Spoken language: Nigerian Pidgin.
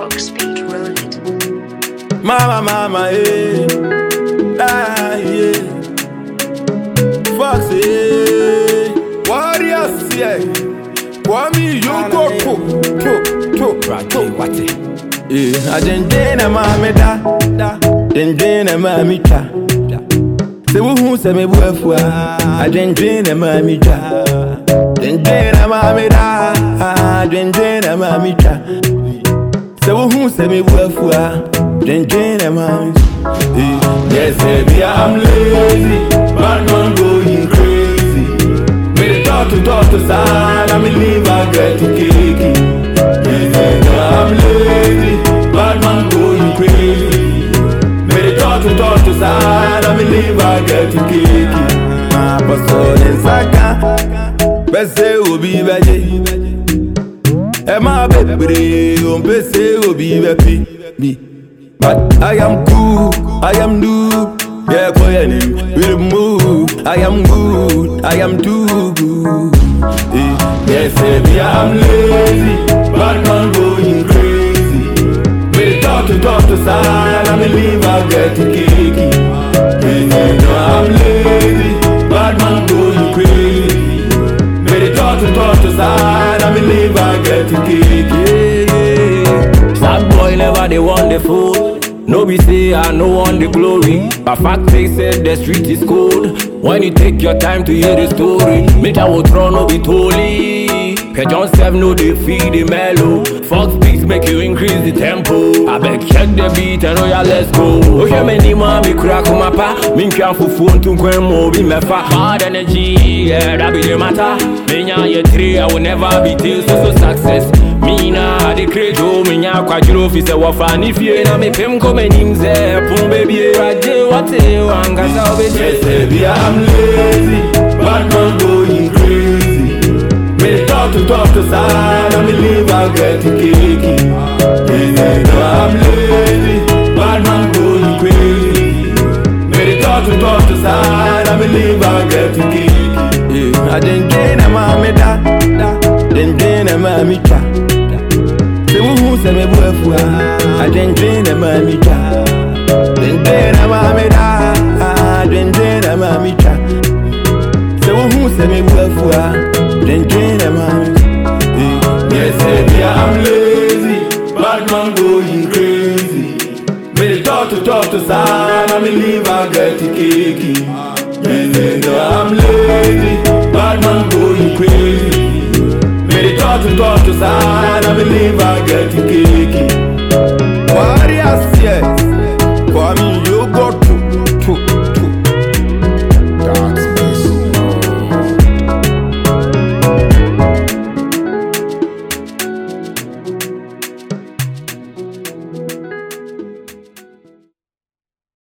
Foxbeat, roll it. Mama, yeah. Fox, warriors, yeah. Kwame, you go Ajendena mame da Dendena mami cha Se wuhu se me buafua Ajendena mami cha Dendena mame da Dendena mami cha Se wuhu se me buafua Dendena mami Yes, baby, I'm lazy Bad man going crazy Me the talk to side I'm in leave, I get to cakey I'm lazy, bad man going crazy. Made it talk to side, I believe I get to kick it. My pastor in Saka, best will be ready. And my baby, on PC will be happy. But I am cool, I am new. Yeah, for your name, we'll move. I am good, I am too good. Yes, baby, I'm lazy, bad man going crazy. Me talk to side, I believe I get to kick it. I'm lazy, bad man going crazy. Me talk to side, I believe I get to kick it. Sad boy never they want the food. No be say I no want the glory, but fact they said the street is cold. When you take your time to hear the story, make I will throw no be totally. John 7 no they feed the mellow. Fox beats make you increase the tempo. I beg check the beat and oh yeah let's go. Oh yeah many man me crack on my pa. Me can't phone to go more be me fa. Bad energy, yeah that be the matter. Me nya ye three I will never be till so success. Me na the crazy oh me nya kwa jiro fi se wafa ni fie na me pem come nimze pum baby raje wate wanga sa obese. Yes baby I'm lazy, bad man going crazy. Me talk to side, I believe I get to kick it. I'm lazy, bad man going crazy. Me talk to side, I believe I get to kick it. I didn't gain a mammy da, then gain a mammy cha. Se wuhu se me buafua, I didn't gain a mammy cha. Then gain a mammy da, then gain a mammy cha. Se wuhu se me buafua. Yes, baby, I'm lazy, bad man going crazy. Me talk to side, I believe I get to kick it. Yes, I'm lazy, bad man going crazy. Me talk to side, I believe I get to kick it.